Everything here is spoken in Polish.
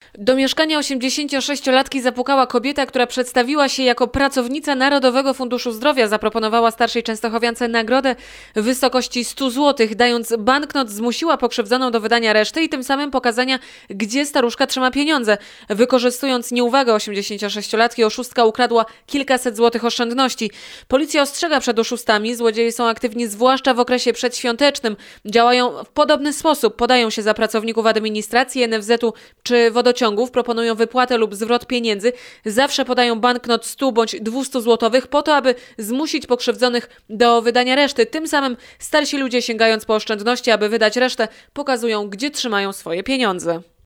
Do mieszkania 86-latki zapukała kobieta, która przedstawiła się jako pracownica Narodowego Funduszu Zdrowia. Zaproponowała starszej częstochowiance nagrodę w wysokości 100 zł. Dając banknot, zmusiła pokrzywdzoną do wydania reszty i tym samym pokazania, gdzie staruszka trzyma pieniądze. Wykorzystując nieuwagę 86-latki, oszustka ukradła kilkaset złotych oszczędności. Policja ostrzega przed oszustami. Złodzieje są aktywni zwłaszcza w okresie przedświątecznym. Działają w podobny sposób. Podają się za pracowników administracji, NFZ-u czy wodociągów, proponują wypłatę lub zwrot pieniędzy. Zawsze podają banknot 100 bądź 200 złotowych po to, aby zmusić pokrzywdzonych do wydania reszty. Tym samym starsi ludzie, sięgając po oszczędności, aby wydać resztę, pokazują, gdzie trzymają swoje pieniądze.